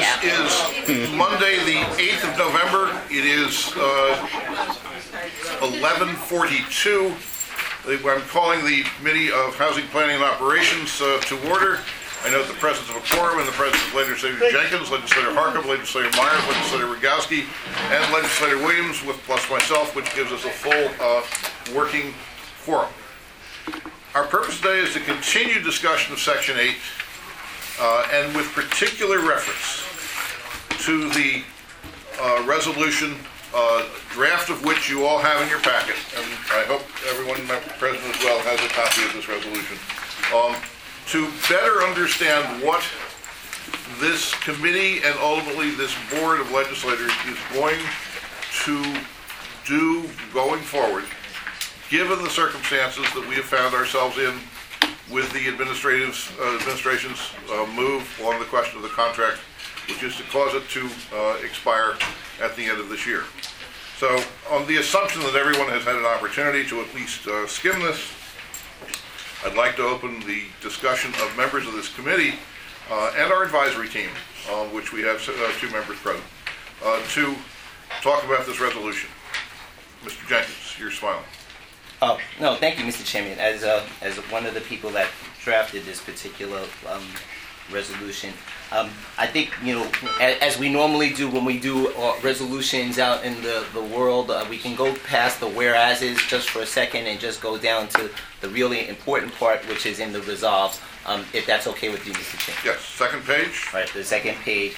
is Monday, the 8th of November. It is 11:42. I'm calling the Committee of Housing Planning and Operations to order. I note the presence of a quorum and the presence of Legislator Jenkins, Legislator Harcum, Legislator Myers, Legislator Rogowski, and Legislator Williams, with plus myself, which gives us a full working quorum. Our purpose today is to continue discussion of Section 8, and with particular reference to the resolution, draft of which you all have in your packet, and I hope everyone present as well has a copy of this resolution, to better understand what this committee and ultimately this board of legislators is going to do going forward, given the circumstances that we have found ourselves in with the administration's move on the question of the contract, which is to cause it to expire at the end of this year. So, on the assumption that everyone has had an opportunity to at least skim this, I'd like to open the discussion of members of this committee and our advisory team, which we have 2 members present, to talk about this resolution. Mr. Jenkins, you're smiling. Oh, no, thank you, Mr. Chairman. As one of the people that drafted this particular resolution, I think, as we normally do when we do resolutions out in the world, we can go past the whereases just for a second and just go down to the really important part, which is in the resolve, if that's okay with you, Mr. Chairman. Yes, second page. Right, the second page.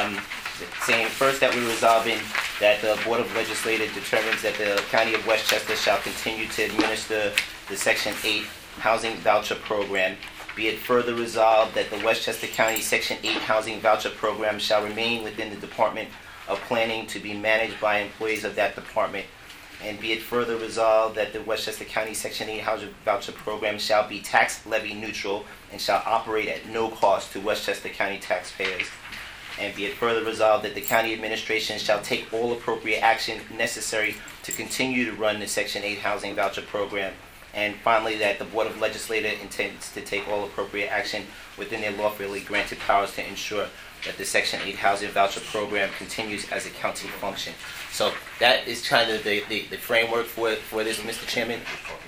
Saying first that we're resolving that the Board of Legislators determines that the County of Westchester shall continue to administer the Section 8 Housing Voucher Program. Be it further resolved that the Westchester County Section 8 Housing Voucher Program shall remain within the Department of Planning to be managed by employees of that department. And be it further resolved that the Westchester County Section 8 Housing Voucher Program shall be tax levy neutral and shall operate at no cost to Westchester County taxpayers. And be it further resolved that the county administration shall take all appropriate action necessary to continue to run the Section 8 Housing Voucher Program. And finally, that the Board of Legislators intends to take all appropriate action within their lawfully granted powers to ensure that the Section 8 Housing Voucher Program continues as a county function. So that is kind of the framework for this, Mr. Chairman.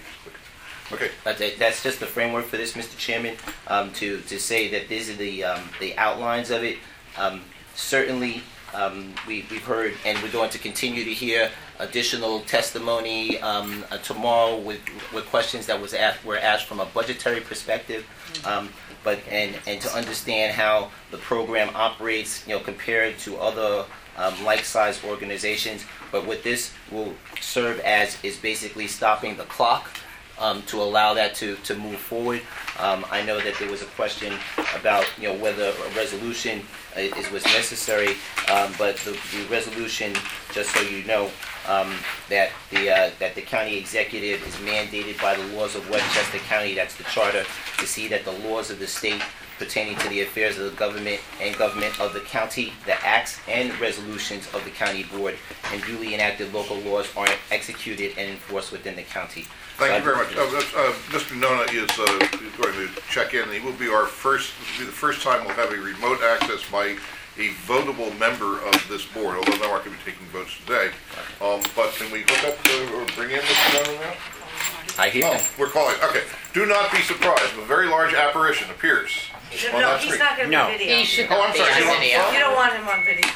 Okay. That's just the framework for this, Mr. Chairman, to say that these are the outlines of it. Certainly, we've heard, and we're going to continue to hear additional testimony tomorrow with questions that were asked from a budgetary perspective, but to understand how the program operates, compared to other like-sized organizations. But what this will serve as is basically stopping the clock. To allow that to move forward. I know that there was a question about whether a resolution was necessary, but the resolution, just so you know, that the county executive is mandated by the laws of Westchester County, that's the charter, to see that the laws of the state pertaining to the affairs of the government and government of the county, the acts and resolutions of the county board, and duly enacted local laws are executed and enforced within the county. Thank you very much. Mr. Nona is going to check in. He will be the first time we'll have a remote access by a votable member of this board, although no one can be taking votes today. But can we hook up or bring in Mr. Nona now? I hear you. We're calling. Okay. Do not be surprised. A very large apparition appears. No, he's not going to be video. He should I'm not be sorry. on video. You don't want him on video.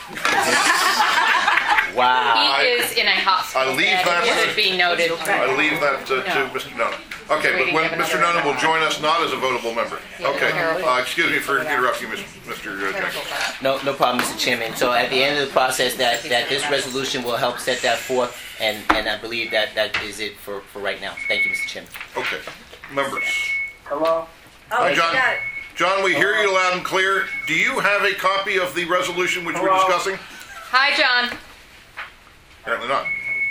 Wow. He is in a hospital. I leave that should be noted. I leave that to Mr. Nona. Okay, but when Mr. Nona will join us not as a votable member. Okay. Excuse me for interrupting you, Mr. Jenkins. No problem, Mr. Chairman. So at the end of the process, that this resolution will help set that forth, and I believe that is it for right now. Thank you, Mr. Chairman. Okay. Members. Hello? Hi, John. John, we hear you loud and clear. Do you have a copy of the resolution which we're discussing? Hi, John. Apparently not.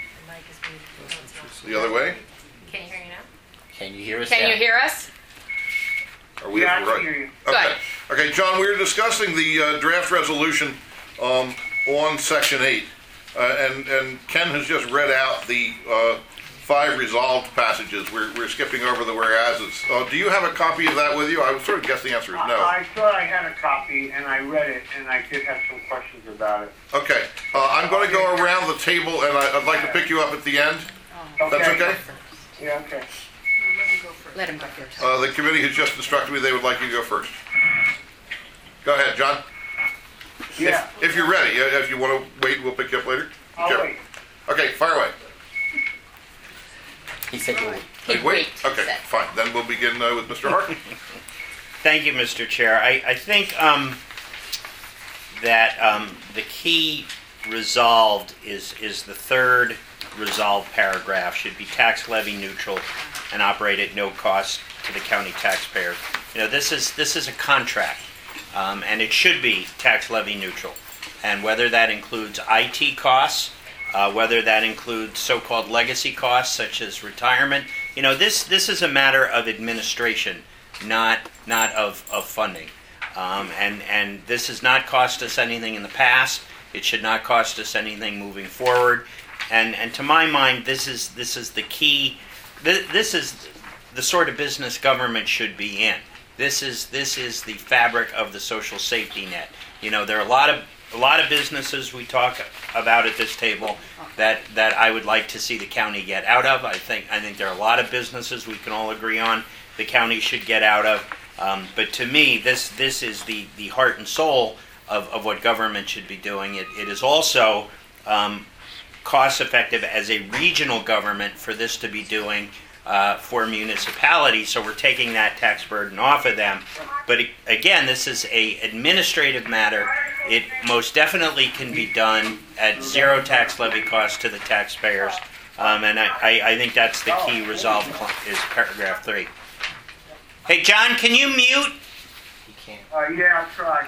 The other way? Can you hear me now? Can you hear us? Can you hear us? Are we Yeah, right? I can hear you. Okay. Okay, John, we were discussing the draft resolution on Section 8, and Ken has just read out the 5 resolved passages. We're skipping over the whereases. Do you have a copy of that with you? I would sort of guess the answer is no. I thought I had a copy, and I read it, and I did have some questions about it. Okay. I'm going to go around the table, and I'd like to pick you up at the end. That's okay? Yeah, okay. Let him go first. The committee has just instructed me they would like you to go first. Go ahead, John. Yeah. If you're ready. If you want to wait, we'll pick you up later. I'll Sure. wait. Okay, fire away. He said you would. He'd Wait. he Okay, said. fine. Then we'll begin with Mr. Harkin. Thank you, Mr. Chair. I think that the key resolved is the third resolved paragraph should be tax levy neutral and operate at no cost to the county taxpayer. You know, this is a contract, and it should be tax levy neutral. And whether that includes IT costs, whether that includes so-called legacy costs such as retirement, you know, this is a matter of administration, not of funding. And this has not cost us anything in the past. It should not cost us anything moving forward. And to my mind, this is the key. This is the sort of business government should be in. This is the fabric of the social safety net. You know, there are a lot of businesses we talk about at this table that I would like to see the county get out of. I think there are a lot of businesses we can all agree on the county should get out of. But to me, this is the heart and soul of what government should be doing. It is also cost effective as a regional government for this to be doing for municipalities, so we're taking that tax burden off of them. But again, this is an administrative matter. It most definitely can be done at zero tax levy cost to the taxpayers, and I think that's the key resolve is paragraph 3. Hey, John, can you mute? He can't. Yeah, I'll try.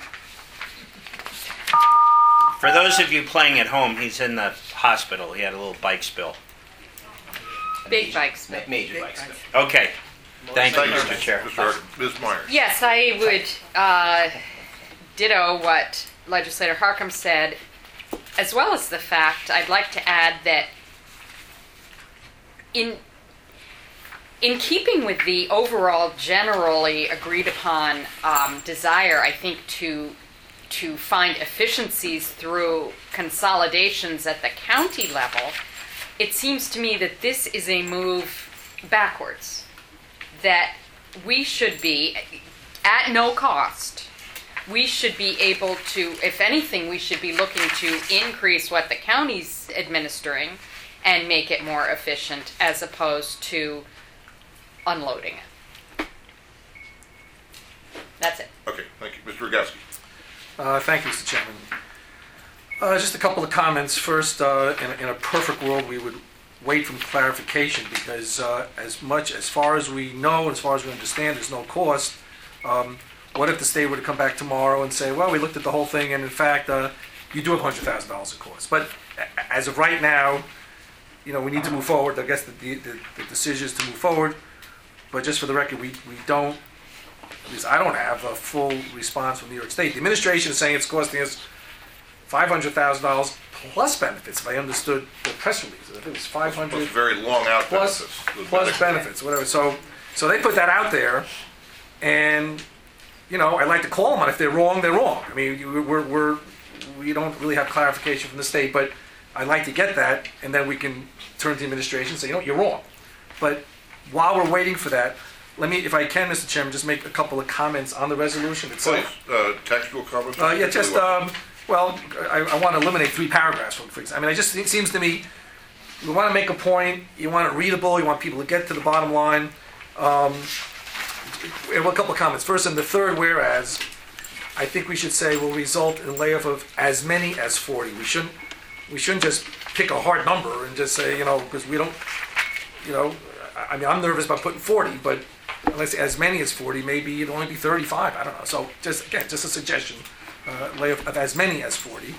For those of you playing at home, he's in the hospital. He had a little bike spill. Big bikes. Major bikes. Okay. Thank you, Thank you, Mr. Chair. Mr. Harkin. Ms. Myers. Yes, I would ditto what Legislator Harkin said, as well as the fact I'd like to add that in keeping with the overall generally agreed upon desire, I think, to find efficiencies through consolidations at the county level, it seems to me that this is a move backwards. That we should be, at no cost, we should be able to, if anything, we should be looking to increase what the county's administering and make it more efficient as opposed to unloading it. That's it. Okay, thank you. Mr. Rogowski. Thank you, Mr. Chairman. Just a couple of comments. First, in a perfect world, we would wait for clarification because as far as we know, as far as we understand, there's no cost. What if the state were to come back tomorrow and say, well, we looked at the whole thing, and in fact, you do have $100,000 in cost. But as of right now, you know, we need to move forward. I guess the decision is to move forward. But just for the record, we don't, because I don't have a full response from New York State. The administration is saying it's costing us $500,000 plus benefits, if I understood the press release. I think it was 500 Those very long out plus benefits. plus benefits, whatever. So they put that out there, and you know, I like to call them on if they're wrong, they're wrong. I mean, we don't really have clarification from the state, but I'd like to get that, and then we can turn to the administration and say, you know, you're wrong. But while we're waiting for that, let me, if I can, Mr. Chairman, just make a couple of comments on the resolution itself. Please, textual comments? Yeah, just, well, I want to eliminate 3 paragraphs from it. I mean, it seems to me, you want to make a point, you want it readable, you want people to get to the bottom line. And a couple of comments. First, in the third whereas, I think we should say will result in layoff of as many as 40. We shouldn't just pick a hard number and just say, you know, because we don't, you know, I mean, I'm nervous about putting 40, but unless as many as 40, maybe it'll only be 35. I don't know. So just a suggestion, layoff of as many as 40.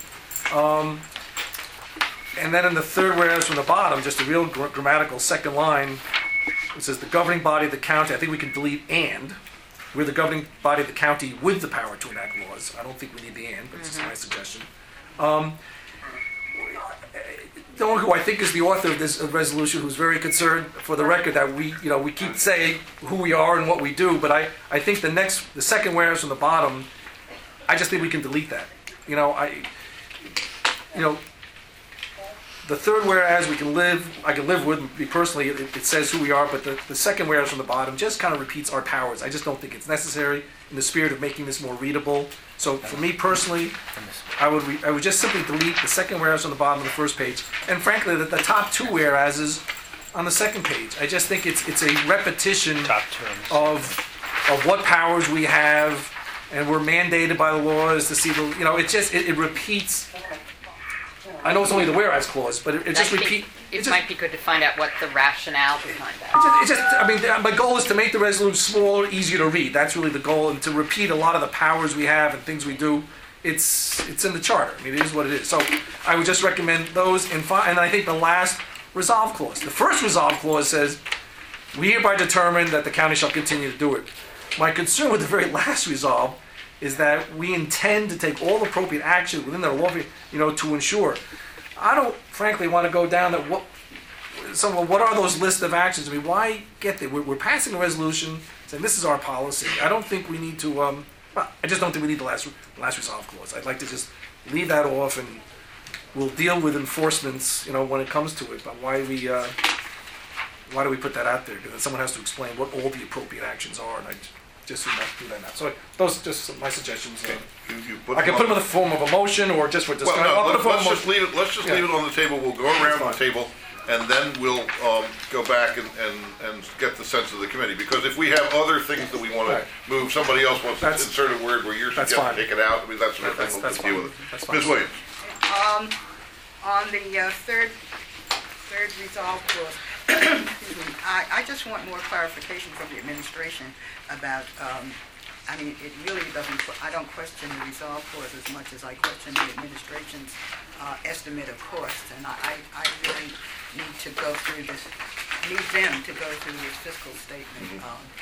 And then in the third whereas from the bottom, just a real grammatical second line, it says the governing body of the county. I think we can delete and. We're the governing body of the county with the power to enact laws. I don't think we need the and, but it's just my suggestion. Stone, who I think is the author of this resolution, who's very concerned, for the record, that we keep saying who we are and what we do, but I think the second whereas from the bottom, I just think we can delete that. The third whereas I can live with, me personally, it says who we are, but the second whereas from the bottom just kind of repeats our powers. I just don't think it's necessary in the spirit of making this more readable. So for me personally, I would just simply delete the second whereas on the bottom of the first page, and frankly, the top two whereases on the second page. I just think it's a repetition of what powers we have, and we're mandated by the laws to see it repeats. I know it's only the whereas clause, but it just repeats. It might be good to find out what the rationale behind that. My goal is to make the resolution smaller, easier to read. That's really the goal, and to repeat a lot of the powers we have and things we do. It's in the charter. It is what it is. So I would just recommend those, and I think the last resolve clause. The first resolve clause says, "We hereby determine that the county shall continue to do it." My concern with the very last resolve is that we intend to take all appropriate action within the law, to ensure. I don't, frankly, want to go down that what are those list of actions? Why get there? We're passing a resolution saying this is our policy. I don't think we need to. I just don't think we need the last resolve clause. I'd like to just leave that off, and we'll deal with enforcements, when it comes to it. But why do we put that out there? Because someone has to explain what all the appropriate actions are, and I just would not do that now. So those are just my suggestions. Okay. I can put them in the form of a motion or just for discussion. Well, no, let's just leave it on the table. We'll go around the table, and then we'll go back and get the sense of the committee. Because if we have other things that we want to move, somebody else wants to insert a word where you're suggesting take it out. That sort of thing. We'll deal with it. Ms. Williams. On the third resolve clause, excuse me, I just want more clarification from the administration about, it really doesn't, I don't question the resolve clause as much as I question the administration's estimate of costs, and I really need them to go through this fiscal statement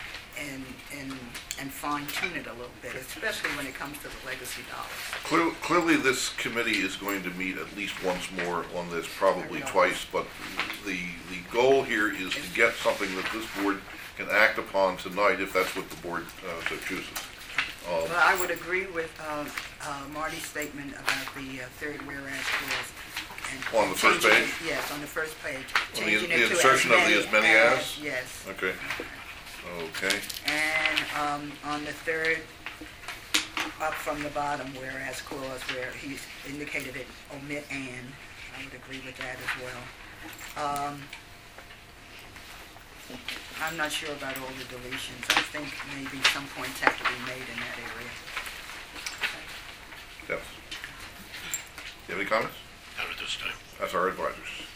and fine-tune it a little bit, especially when it comes to the legacy dollars. Clearly, this committee is going to meet at least once more on this, probably twice, but the goal here is to get something that this board can act upon tonight, if that's what the board so chooses. Well, I would agree with Marty's statement about the third whereas clause. On the first page? Yes, on the first page. On the insertion of the as many as? Yes. Okay. Okay. And on the third, up from the bottom, whereas clause, where he's indicated it, omit and, I would agree with that as well. I'm not sure about all the deletions. I think maybe some points have to be made in that area. Yes. You have any comments? Not at this time. That's our advisors.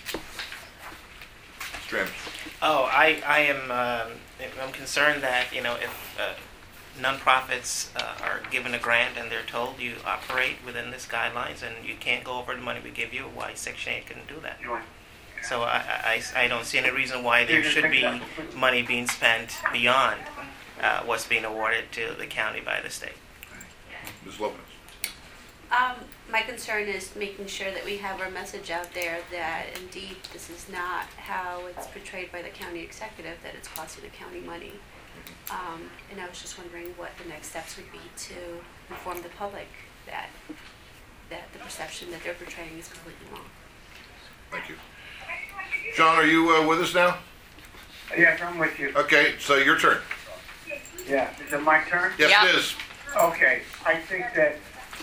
Strand. Oh, I'm concerned that, if nonprofits are given a grant and they're told you operate within this guidelines and you can't go over the money we give you, why Section 8 couldn't do that. So I don't see any reason why there should be money being spent beyond what's being awarded to the county by the state. Ms. Lopez. My concern is making sure that we have our message out there that indeed this is not how it's portrayed by the county executive, that it's costing the county money. And I was just wondering what the next steps would be to inform the public that the perception that they're portraying is completely wrong. Thank you. John, are you with us now? Yes, I'm with you. Okay, so your turn. Yeah, is it my turn? Yes, Yep. it is. Okay, I think that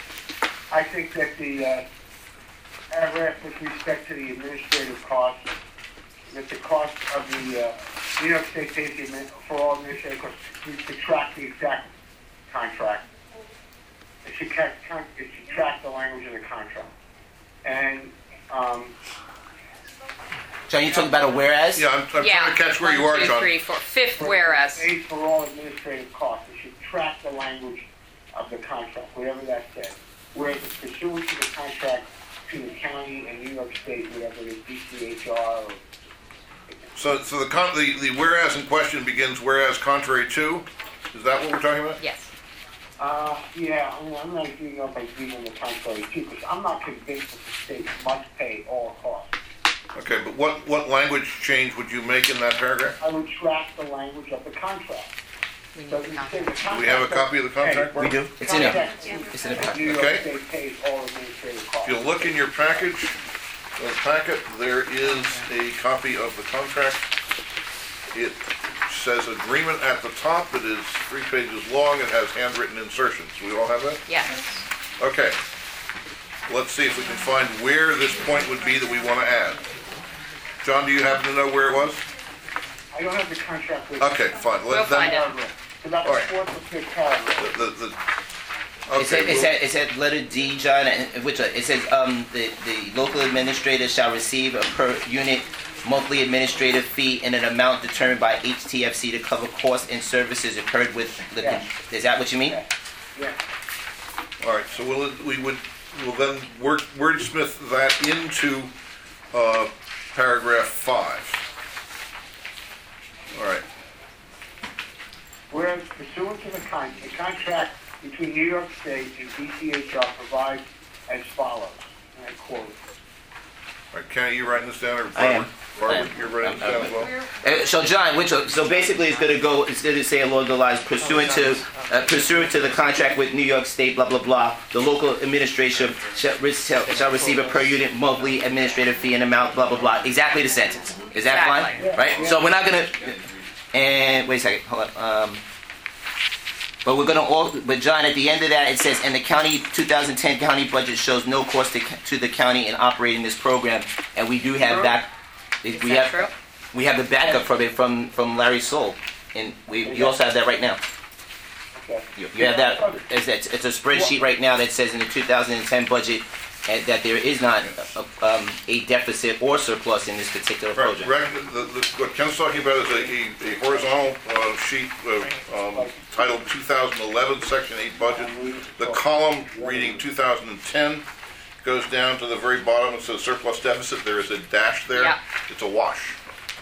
the paragraph with respect to the administrative costs, that the cost of the New York State pays for all administrative costs, you should track the exact contract. It should track the language of the contract. And John, you talking about a whereas? Yeah, I'm trying to catch where you are, 1, 2, John. 3, 4, fifth whereas. pays for all administrative costs. It should track the language of the contract, whatever that says. Whereas it's pursuant to the contract to the county and New York State, whatever it is, DCHR. Or, So the whereas in question begins whereas contrary to? Is that what we're talking about? Yes. yeah, I'm not giving up by reading the contrary too, because I'm not convinced that the state must pay all costs. Okay, but what language change would you make in that paragraph? I would track the language of the contract. We need So the you contract. say the Do contract we have a copy of the contract? We do. It's in there. Contract It's in the New York Okay. State pays all administrative costs. If you look in your package, packet, there is a copy of the contract. It says agreement at the top. It is 3 pages long. It has handwritten insertions. We all have that? Yes. Okay. Let's see if we can find where this point would be that we want to add. John, do you happen to know where it was? I don't have the contract with. Okay, fine. We'll find it. It's about All the right. fourth or fifth paragraph. Okay, It said letter D, John, which it says the local administrator shall receive a per unit monthly administrative fee in an amount determined by HTFC to cover costs and services incurred with the. Yeah. Is that what you mean? Yeah. all right, so we'll then wordsmith that into paragraph 5. All right. Whereas pursuant to the contract between New York State and DCHR provides as follows, and I quote. All right, Kenny, you writing this down, or I am. Barbara, you're writing this down as well? So John, so basically it's going to go. It's going to say along the lines pursuant to the contract with New York State, blah blah blah. The local administration shall receive a per unit monthly administrative fee in amount, blah blah blah. Exactly the sentence. Is that Exactly. fine? Right. So we're not going to. And wait a second. Hold on. But we're going to. But John, at the end of that, it says, and the county 2010 county budget shows no cost to the county in operating this program, and we do have that. Is that true? We have the backup from it from Larry Soul, and you also have that right now. Okay. You have that. It's a spreadsheet right now that says in the 2010 budget that there is not a deficit or surplus in this particular Right, project. what Ken's talking about is a horizontal sheet titled 2011, Section 8 budget. The column reading 2010 goes down to the very bottom. It says surplus deficit. There is a dash there. Yeah. It's a wash.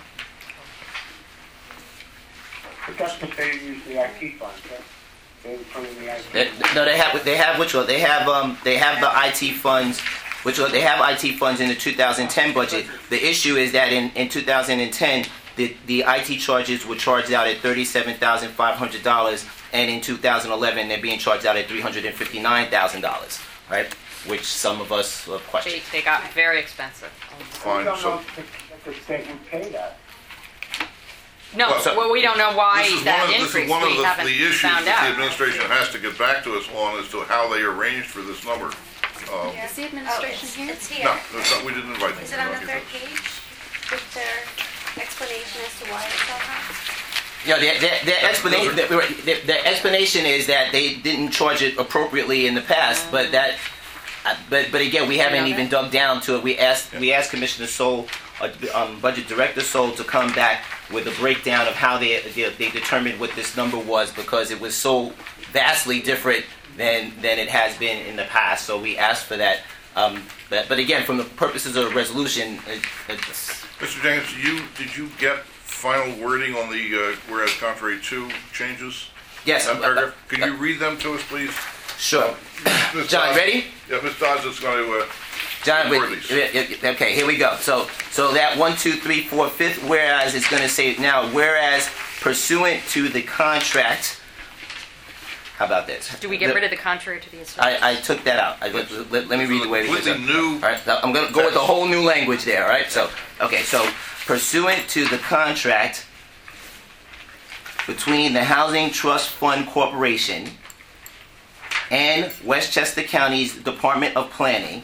But that's what they use the IT funds, right? They would put in the IT. No, they have which one? They have the IT funds. They have IT funds in the 2010 budget. The issue is that in 2010, the IT charges were charged out at $37,500, and in 2011 they're being charged out at $359,000, right? Which some of us question. They got very expensive. We Fine. don't So know if the state would pay that. No, well, we don't know why this is that one of, increase. this is one We of haven't the issues found that the out. administration has to get back to us on as to how they arranged for this number. Is the administration here? It's here. No, it's not, we didn't invite them. Is it on the third page with their explanation as to why it's so high? Yeah, the explanation is that they didn't charge it appropriately in the past, but again, we haven't even dug down to it. We asked Commissioner Soul, Budget Director Soul, to come back with a breakdown of how they determined what this number was, because it was so vastly different than it has been in the past. So we asked for that. But again, from the purposes of the resolution, Mr. Jenkins, did you get final wording on the whereas contrary to changes? yes, That paragraph? Can you read them to us, please? sure. Ms. John, Dodds- ready? Yeah, Ms. Dodds is going to, John, word these. okay, here we go. So that 1, 2, 3, 4, 5th whereas is going to say now, whereas pursuant to the contract. How about this? Do we get rid of the contrary to the assertion? I took that out. Let me read the way it is. completely new. All right, I'm going to go with the whole new language there. All right, so pursuant to the contract between the Housing Trust Fund Corporation and Westchester County's Department of Planning,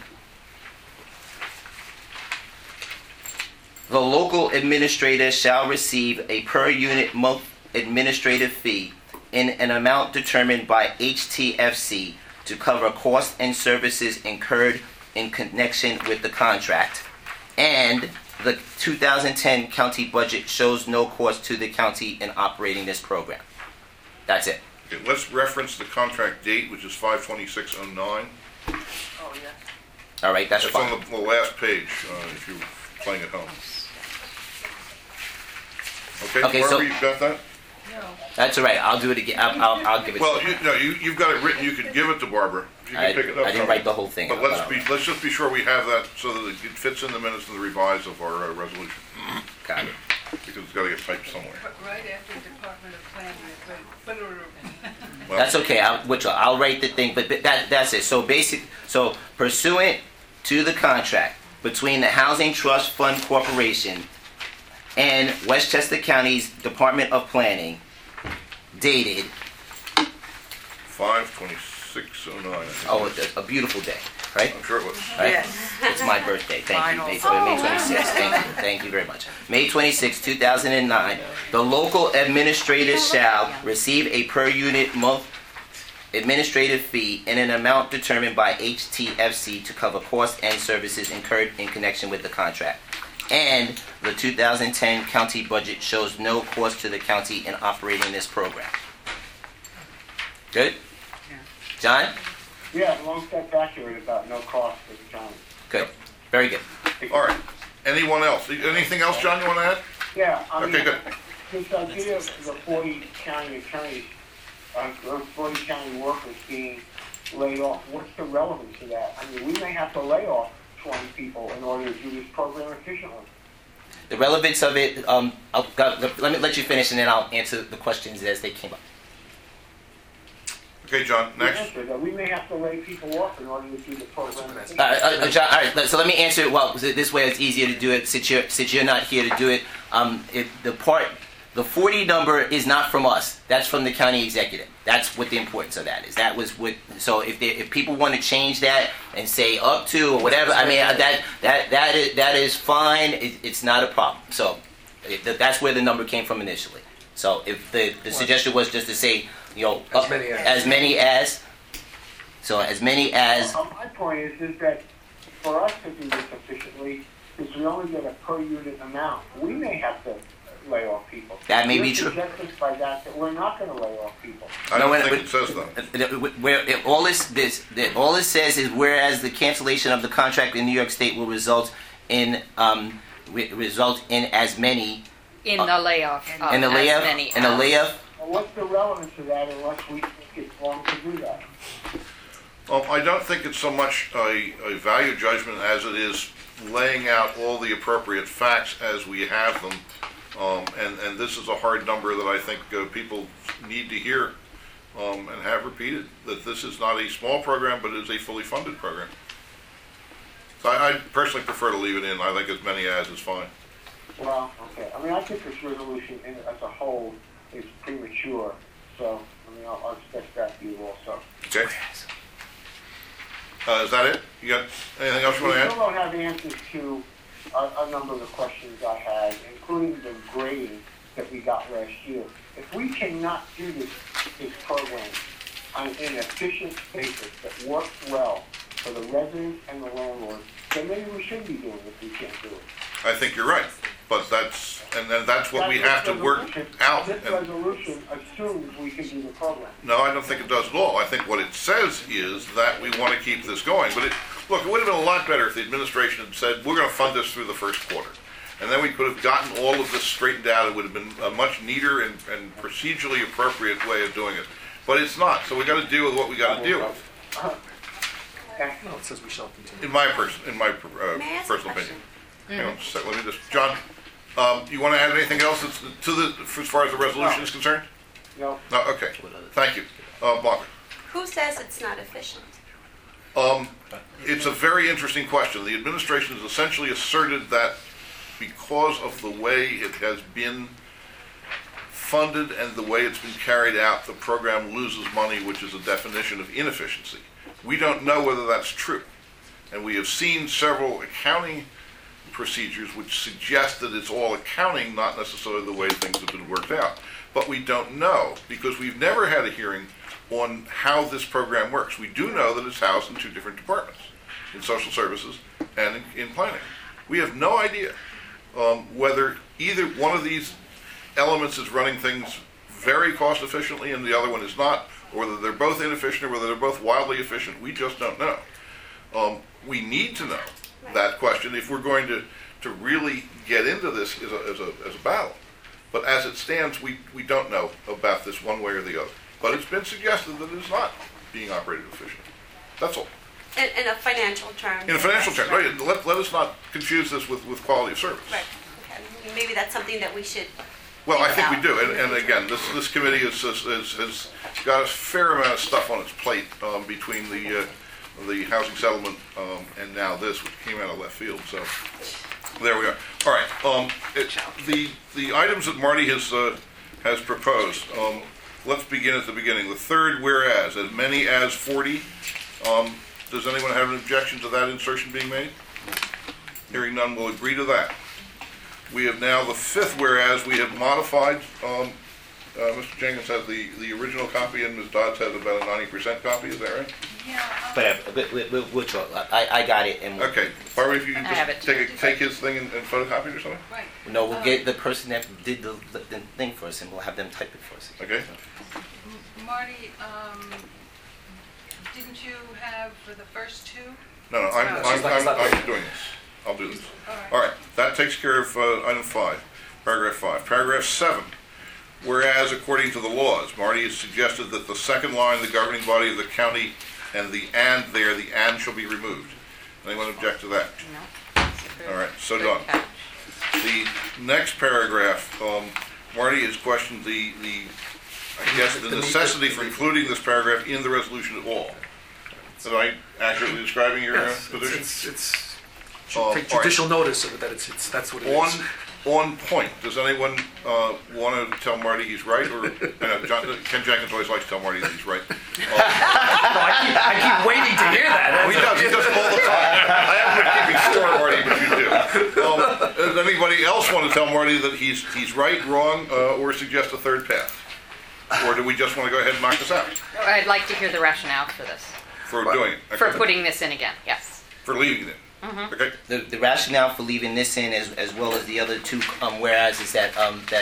the local administrator shall receive a per unit month administrative fee in an amount determined by HTFC to cover costs and services incurred in connection with the contract. And the 2010 county budget shows no cost to the county in operating this program. That's it. Okay, let's reference the contract date, which is 5/26/09. Oh, yeah. All right, that's It's fine. on the last page, if you're playing at home. Okay, Okay, so- Barbara, you got that? That's all right. I'll do it again. I'll give it. Well, to you. you've got it written. You could give it to Barbara. You can pick it up. I didn't write the whole thing. But let's just be sure we have that so that it fits in the minutes of the revise of our resolution. Got it. Because it's got to get typed somewhere. Right after Department of Planning. Well, That's okay. I'll write the thing, but that's it. So pursuant to the contract between the Housing Trust Fund Corporation and Westchester County's Department of Planning, dated 5/26/09. oh, a beautiful day, right? I'm sure it was. Right? Yes. It's my birthday. Thank you. Mine May also. 26th. Thank you very much. May 26, 2009. The local administrator shall receive a per unit month administrative fee in an amount determined by HTFC to cover costs and services incurred in connection with the contract. And the 2010 county budget shows no cost to the county in operating this program. Good? John? Yeah, as long as that's accurate about no cost to the county. Good. Very good. All right. Anyone else? Anything else, John, you want to add? Yeah, I mean, Okay, good. this idea of the 40 county attorneys, or 40 county workers being laid off, what's the relevance of that? I mean, we may have to lay off 20 people in order to do this program efficiently. The relevance of it, let me let you finish and then I'll answer the questions as they came up. Okay, John, next. Answer that we may have to lay people off in order to do the program efficiently. John, all right, so let me answer it. Well, this way it's easier to do it since you're not here to do it. The 40 number is not from us. That's from the county executive. That's what the importance of that is. That was what. So if people want to change that and say up to or whatever, I mean that is fine. It's not a problem. So that's where the number came from initially. So if the suggestion was just to say, as many as. So as many as. My point is that for us to do this efficiently, since we only get a per unit amount, we may have to lay off people. That may be true. You're suggesting by that we're not going to lay off people. I don't think it says that. All this says is whereas the cancellation of the contract in New York State will result in as many In the layoff. Of in the as layoff many in the as. layoff. Well, what's the relevance of that unless we think it's wrong to do that? I don't think it's so much a value judgment as it is laying out all the appropriate facts as we have them. And this is a hard number that I think people need to hear and have repeated, that this is not a small program, but it is a fully funded program. So I personally prefer to leave it in. I think as many as is fine. Well, okay. I mean, I think this resolution as a whole is premature. So, I mean, I'll expect that view also. Okay? Is that it? You got anything else you want to We add? still don't have answers to a number of the questions I had, including the grading that we got last year. If we cannot do this program on an efficient basis that works well for the residents and the landlords, then maybe we should be doing it if we can't do it. I think you're right. But that's what we have to work out. This resolution assumes we can do the program. No, I don't think it does at all. I think what it says is that we want to keep this going. But look, it would have been a lot better if the administration had said, we're going to fund this through the first quarter. And then we could have gotten all of this straightened out. It would have been a much neater and procedurally appropriate way of doing it. But it's not. So we got to deal with what we got to deal with. No, it says we shall continue. In my May I ask a personal question? opinion. Hang on just a second. Let me just, John, you want to add anything else as far as the resolution is concerned? No. No. Okay. Thank you, Margaret. Who says it's not efficient? It's a very interesting question. The administration has essentially asserted that because of the way it has been funded and the way it's been carried out, the program loses money, which is a definition of inefficiency. We don't know whether that's true. And we have seen several accounting procedures which suggest that it's all accounting, not necessarily the way things have been worked out. But we don't know because we've never had a hearing on how this program works. We do know that it's housed in two different departments, in social services and in planning. We have no idea whether either one of these elements is running things very cost efficiently and the other one is not, or whether they're both inefficient or whether they're both wildly efficient. We just don't know. We need to know that question if we're going to really get into this as a battle. But as it stands, we don't know about this one way or the other. But it's been suggested that it is not being operated efficiently. That's all. In a financial term. In a financial term, Right. right? Let us not confuse this with quality of service. Right. Okay. Maybe that's something that we should. Well, I think we about. do, and again, this committee has got a fair amount of stuff on its plate between the housing settlement and now this, which came out of left field. So there we are. All right. The items that Marty has proposed. Let's begin at the beginning. The third whereas, as many as 40. Does anyone have an objection to that insertion being made? Hearing none, we'll agree to that. We have now the fifth whereas. We have modified. Mr. Jenkins has the original copy, and Ms. Dodds has about a 90% copy. Is that right? Yeah. But we'll talk. I got it. And Okay. Barbara, if you can I have just it. take his thing and photocopy it or something. Right. no, we'll get the person that did the thing for us, and we'll have them type it for us. Okay. Marty, didn't you have for the first two? No, I'm doing this. I'll do this. All right. That takes care of item 5, paragraph 5. Paragraph 7. Whereas, according to the laws, Marty has suggested that the second line, the governing body of the county, and the and shall be removed. Anyone object to that? No. All right, so done. The next paragraph, Marty has questioned the necessity for including this paragraph in the resolution at all. Am I accurately describing your position? Should take judicial notice of it, that that's what it is. On point, does anyone want to tell Marty he's right? Or Ken Jenkins always likes to tell Marty that he's right. No, I keep waiting to hear that. He does all the time. I haven't been keeping score, Marty, but you do. Does anybody else want to tell Marty that he's right, wrong, or suggest a third path? Or do we just want to go ahead and knock this out? I'd like to hear the rationale for this, For doing it? for Okay. putting this in again, yes. For leaving it in? Okay. The rationale for leaving this in, as well as the other two whereas, is that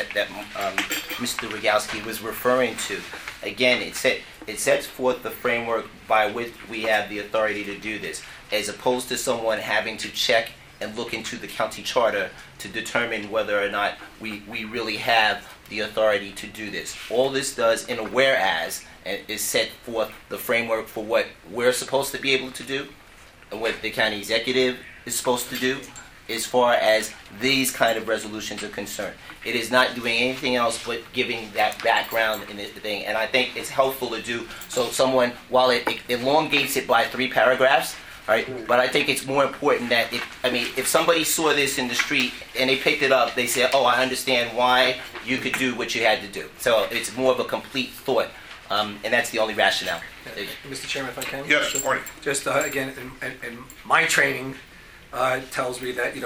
Mr. Rogalski was referring to. Again, it sets forth the framework by which we have the authority to do this, as opposed to someone having to check and look into the county charter to determine whether or not we really have the authority to do this. All this does in a whereas is set forth the framework for what we're supposed to be able to do, and what the county executive is supposed to do as far as these kind of resolutions are concerned. It is not doing anything else but giving that background in this thing, and I think it's helpful to do so someone, while it elongates it by 3 paragraphs, right? But I think it's more important that if somebody saw this in the street and they picked it up, they say, oh, I understand why you could do what you had to do. So it's more of a complete thought, and that's the only rationale. Mr. Chairman, if I can? Yes, Marty. Just again, in my training tells me that,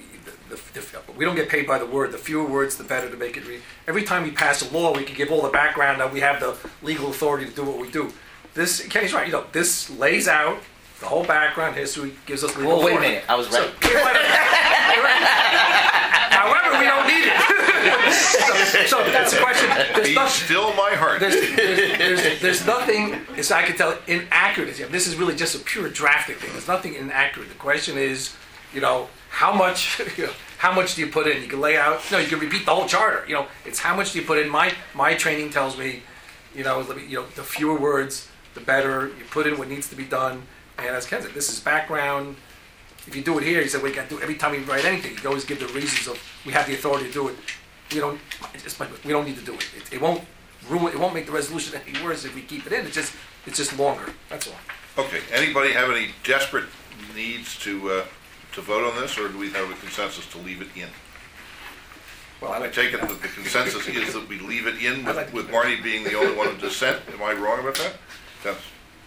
we don't get paid by the word. The fewer words, the better to make it read. Every time we pass a law, we can give all the background that we have the legal authority to do what we do. This, Kenny's right, this lays out the whole background, history, gives us legal authority. Wait a minute, I was right. However, we don't need it. so that's the question. He's still my heart. There's nothing, as I can tell, inaccurate. This is really just a pure drafting thing. There's nothing inaccurate. The question is, how much do you put in? You can lay out. No, you can repeat the whole charter. It's how much do you put in. My training tells me, the fewer words, the better. You put in what needs to be done. And as Ken said, this is background. If you do it here, he said we got to do every time we write anything. You always give the reasons of we have the authority to do it. We don't need to do it. It won't ruin. It won't make the resolution any worse if we keep it in. It's just longer. That's all. Okay. Anybody have any desperate needs to vote on this, or do we have a consensus to leave it in? Well, I take it that the consensus is that we leave it in with Marty being the only one in dissent. Am I wrong about that? Dennis?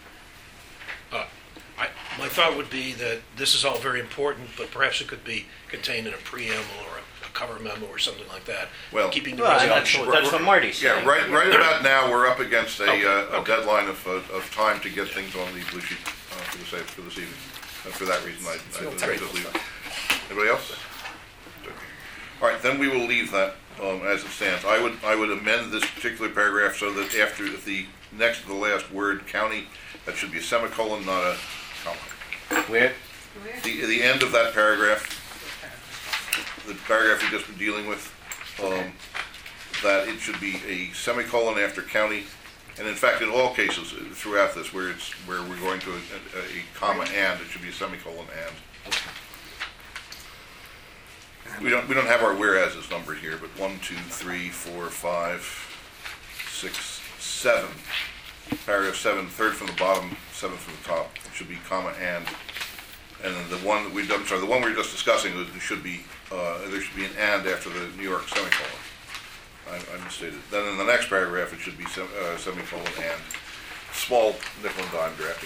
My thought would be that this is all very important, but perhaps it could be contained in a preamble or a cover memo or something like that. Well, keeping the that's what Marty's saying. Yeah, right about now we're up against a deadline of time to get things on the blue sheet for this evening. And for that reason, I just leave it. Anybody else? Okay. All right, then we will leave that as it stands. I would amend this particular paragraph so that after the next to the last word, county, that should be a semicolon, not a comma. Where? The end of that paragraph, the paragraph we've just been dealing with, that it should be a semicolon after county. And in fact, in all cases throughout this, where we're going to a comma and, it should be a semicolon and. We don't have our whereases numbered here, but 1, 2, 3, 4, 5, 6, 7. Paragraph 7, third from the bottom, 7th from the top. It should be comma and then the one that the one we were just discussing, there should be an and after the New York semicolon. I misstated. Then in the next paragraph, it should be semicolon and small nickel and dime drafting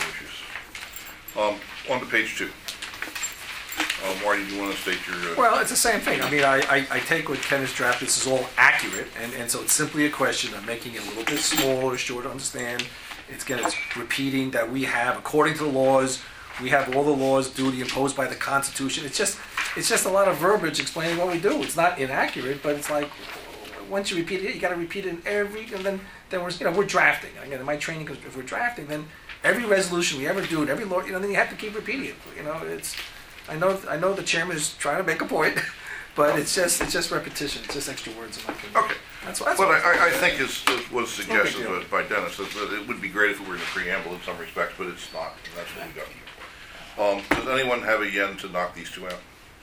issues. On to page 2. Marty, do you want to state your... Well, it's the same thing. I mean, I take what Ken has drafted. This is all accurate, and so it's simply a question of making it a little bit smaller, shorter to understand. It's repeating that we have, according to the laws, we have all the laws, duty imposed by the Constitution. It's just a lot of verbiage explaining what we do. It's not inaccurate, but it's like, once you repeat it, you got to repeat it in every, and then we're drafting. Again, in my training, if we're drafting, then every resolution we ever do, and every law, then you have to keep repeating it. It's... I know the chairman is trying to make a point, but it's just repetition. It's just extra words in my opinion. Okay. That's what I think was suggested by Dennis, that it would be great if it were in the preamble in some respects, but it's not. And that's what we got. Does anyone have a yen to knock these two out?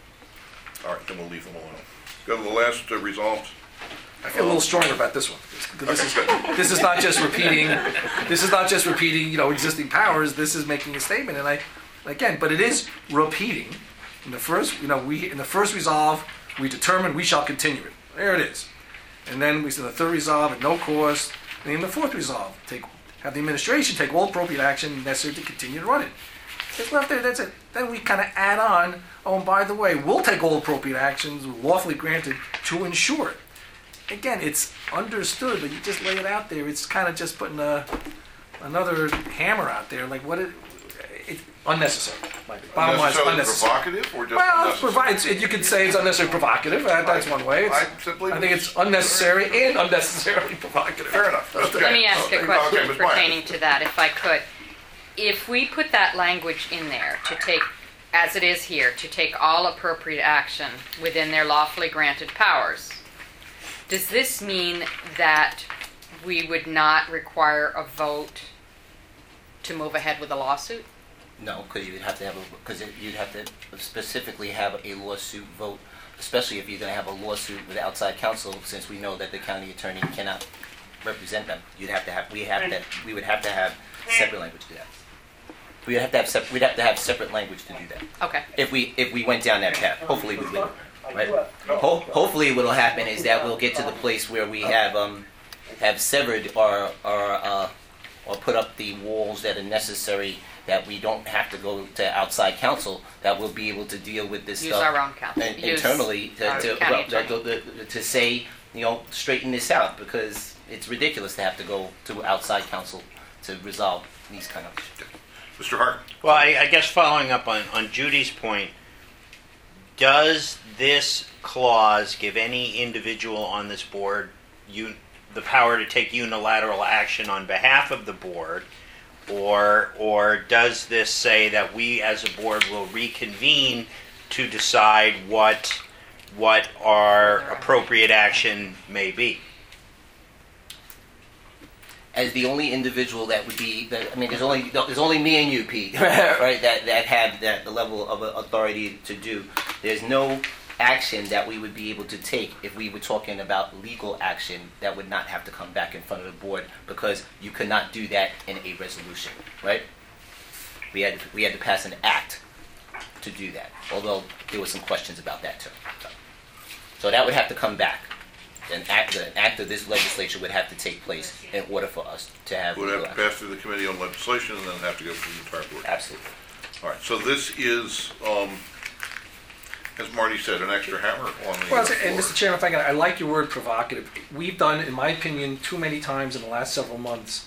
All right, then we'll leave them alone. Go to the last resolved. I feel a little stronger about this one. This is not just repeating. This is not just repeating. Existing powers. This is making a statement, and again, but it is repeating. In the first, in the first resolve, we determine we shall continue it. There it is. And then we say the third resolve at no cost. And in the fourth resolve, have the administration take all appropriate action necessary to continue to run it. It's left there. That's it. Then we kind of add on. Oh, and by the way, we'll take all appropriate actions lawfully granted to ensure it. Again, it's understood, but you just lay it out there. It's kind of just putting another hammer out there. Like what it. It's unnecessary. Bottom line is unnecessary. Provocative or just unnecessary? You could say it's unnecessarily provocative. That's one way. I think it's unnecessary and unnecessarily provocative. Fair enough. Okay. Let me ask a question pertaining to that, if I could. If we put that language in there to take, as it is here, to take all appropriate action within their lawfully granted powers, does this mean that we would not require a vote to move ahead with a lawsuit? No, because you'd have to specifically have a lawsuit vote, especially if you're going to have a lawsuit with outside counsel, since we know that the county attorney cannot represent them. We would have to have separate language to do that. We'd have to have separate language to do that. Okay. If we went down that path, hopefully we will. Right? Hopefully, what'll happen is that we'll get to the place where we have severed or put up the walls that are necessary, that we don't have to go to outside counsel, that we'll be able to deal with this Use stuff our own counsel. internally to say, straighten this out, because it's ridiculous to have to go to outside counsel to resolve these kind of issues. Mr. Hart? Well, I guess following up on Judy's point, does this clause give any individual on this board the power to take unilateral action on behalf of the board, or does this say that we as a board will reconvene to decide what our appropriate action may be? As the only individual that would be, there's only me and you, Pete, right? That have the level of authority to do. There's no action that we would be able to take if we were talking about legal action that would not have to come back in front of the board, because you could not do that in a resolution, right? We had to pass an act to do that, although there were some questions about that too. So that would have to come back. An act of this legislature would have to take place in order for us to have. Would have to pass through the Committee on Legislation and then have to go through the entire board. Absolutely. All right. So this is, as Marty said, an extra hammer on the. Well, and Mr. Chairman, if I like your word provocative. We've done, in my opinion, too many times in the last several months,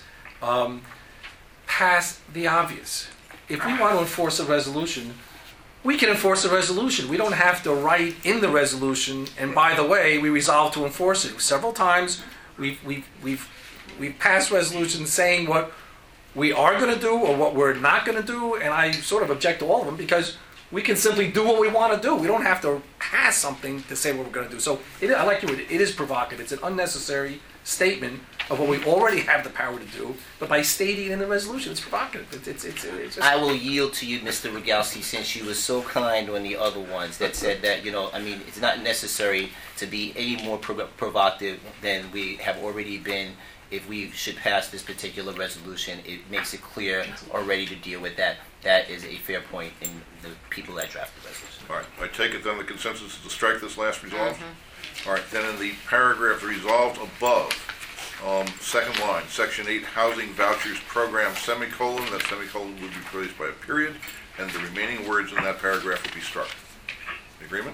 past the obvious. If we want to enforce a resolution, we can enforce a resolution. We don't have to write in the resolution, and by the way, we resolve to enforce it. Several times we've passed resolutions saying what we are going to do or what we're not going to do, and I sort of object to all of them because we can simply do what we want to do. We don't have to pass something to say what we're going to do. So I like your word. It is provocative. It's an unnecessary statement of what we already have the power to do, but by stating in the resolution, it's provocative. It's just... I will yield to you, Mr. Rogalski, since you were so kind on the other ones that said that, it's not necessary to be any more provocative than we have already been. If we should pass this particular resolution, it makes it clear already to deal with that. That is a fair point in the people that draft the resolution. All right, I take it then the consensus is to strike this last resolve? All right, then in the paragraph resolved above, second line, section 8, housing vouchers program, semicolon, that semicolon would be replaced by a period, and the remaining words in that paragraph would be struck. Agreement?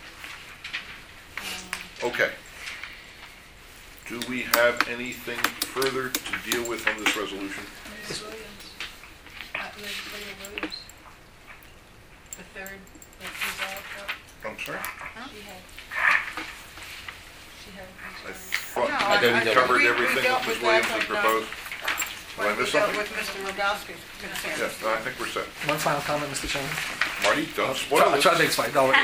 Okay. Do we have anything further to deal with on this resolution? Ms. Williams, Legislator Williams, the third resolve, I'm sorry? she had I a concern. thought No, we I- covered we everything dealt that Ms. with Williams that, had but, proposed. Did I miss something? With Mr. Rogalski's concern. Yes, no, I think we're set. One final comment, Mr. Chairman. Marty, don't spoil I this. try to think it's fine. No,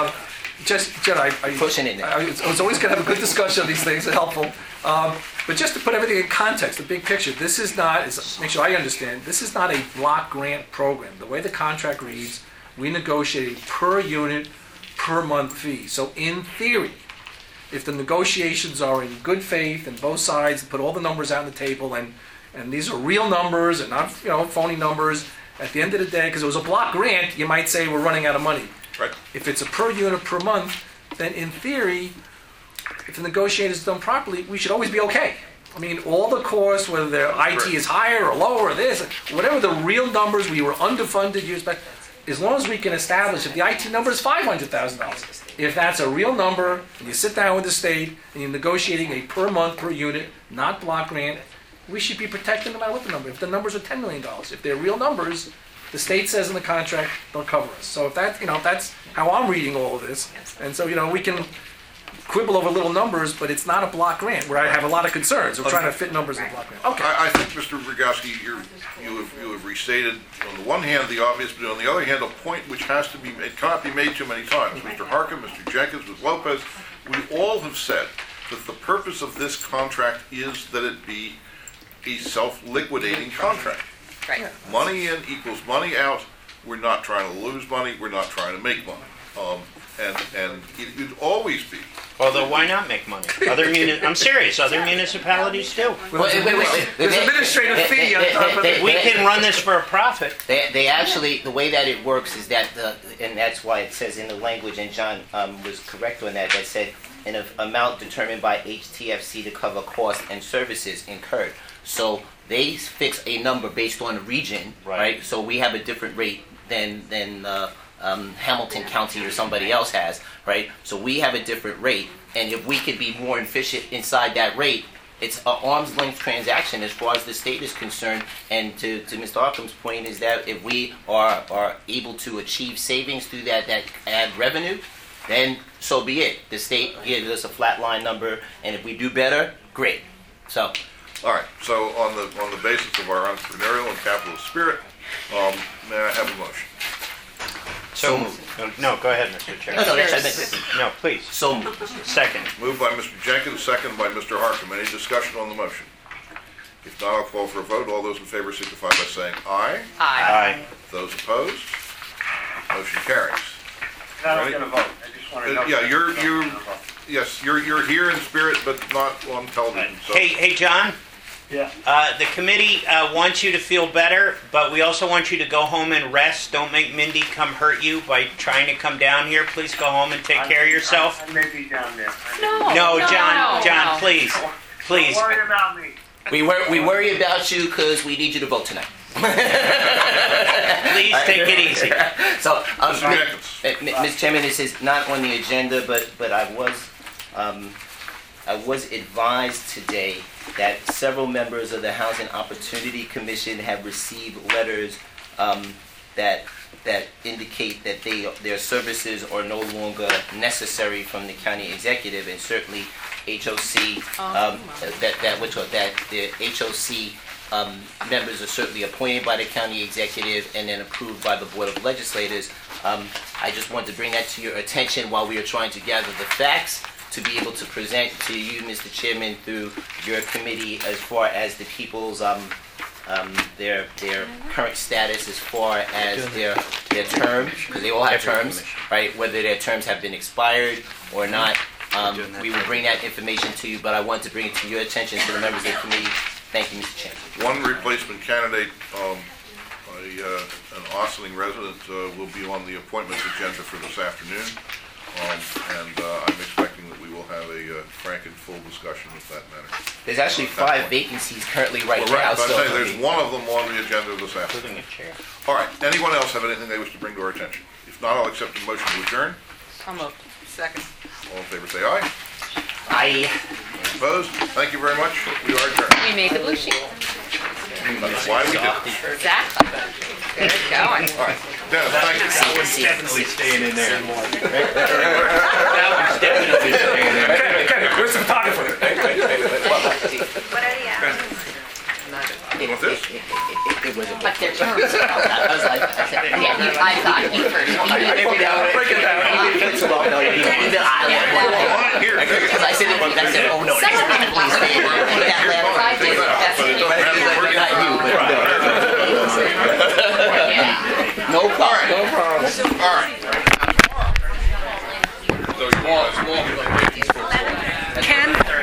Jed, Pushing it now. I was always going to have a good discussion of these things. They're helpful. But just to put everything in context, the big picture, this is not, make sure I understand, this is not a block grant program. The way the contract reads, we negotiate a per unit, per month fee. So in theory, if the negotiations are in good faith and both sides put all the numbers out on the table and these are real numbers and not phony numbers, at the end of the day, because it was a block grant, you might say we're running out of money. Right. If it's a per unit per month, then in theory, if the negotiation is done properly, we should always be okay. I mean, all the costs, whether their IT is higher or lower or this, whatever the real numbers, we were underfunded years back, as long as we can establish if the IT number is $500,000, if that's a real number, and you sit down with the state and you're negotiating a per month per unit, not block grant, we should be protected no matter what the number. If the numbers are $10 million, if they're real numbers, the state says in the contract they'll cover us. So if that, that's how I'm reading all of this. And so, we can quibble over little numbers, but it's not a block grant where I have a lot of concerns. We're trying to fit numbers in a block grant. Okay. I think, Mr. Rogalski, you have restated, on the one hand, the obvious, but on the other hand, a point which it cannot be made too many times. Mr. Harkin, Mr. Jenkins, Ms. Lopez, we all have said that the purpose of this contract is that it be a self-liquidating contract. Right. Money in equals money out. We're not trying to lose money. We're not trying to make money. And it would always be. Although, why not make money? I'm serious. Other municipalities do. Wait. There's administrative fee on top of it. We can run this for a profit. They actually, the way that it works is that, and that's why it says in the language, and John was correct on that said an amount determined by HTFC to cover costs and services incurred. So they fix a number based on a region, right? So we have a different rate than Hamilton County or somebody else has, right? So we have a different rate, and if we could be more efficient inside that rate, it's an arm's length transaction as far as the state is concerned. And to Mr. Arkham's point is that if we are able to achieve savings through that add revenue, then so be it. The state gives us a flat line number, and if we do better, great. So. All right. So on the basis of our entrepreneurial and capitalist spirit, may I have a motion? So moved. No, go ahead, Mr. Chairman. No, please. So moved. Second. Moved by Mr. Jenkins, second by Mr. Harkin. Any discussion on the motion? If not, I'll call for a vote. All those in favor signify by saying aye. Aye. Those opposed? Motion carries. Not Ready? going to vote. I just want to know. Yes, you're here in spirit, but not on television. So. Hey, John. Yeah. The committee wants you to feel better, but we also want you to go home and rest. Don't make Mindy come hurt you by trying to come down here. Please go home and take care of yourself. I may be down there. No, John, please. Don't worry about me. We worry about you because we need you to vote tonight. Please take it easy. So, Mr. Jenkins. Mr. Chairman, this is not on the agenda, but I was advised today that several members of the Housing Opportunity Commission have received letters that indicate that their services are no longer necessary from the county executive, and certainly HOC that the HOC members are certainly appointed by the county executive and then approved by the Board of Legislators. I just wanted to bring that to your attention while we are trying to gather the facts to be able to present to you, Mr. Chairman, through your committee as far as the people's their current status as far as their term, because they all have terms, right? Whether their terms have been expired or not. We will bring that information to you, but I want to bring it to your attention, to the members of the committee. Thank you, Mr. Chairman. One replacement candidate, an Ossining resident, will be on the appointments agenda for this afternoon. And I'm expecting that we will have a frank and full discussion with that matter. There's actually 5 vacancies currently right Well, now. right, but so I'm saying there's one of them on the agenda this afternoon. All right, anyone else have anything they wish to bring to our attention? If not, I'll accept a motion to adjourn. So moved. Second. All in favor, say aye. I Opposed? Thank you very much. We are adjourned. We made the blue sheet. That's why we did it. Exactly. Good going. All right, Dennis, thank you. That one's definitely staying in there. Okay, where's the photographer? What are the hours? What's this? It was a But their terms. I was like, I said, Yeah, I thought he first. Break it down. even I Well, here, take it. because I said, oh no, Some of them please stay. That last I did. That's But it doesn't have to work not you, but no. No problem. No problem. All right. So you want a small... Ken,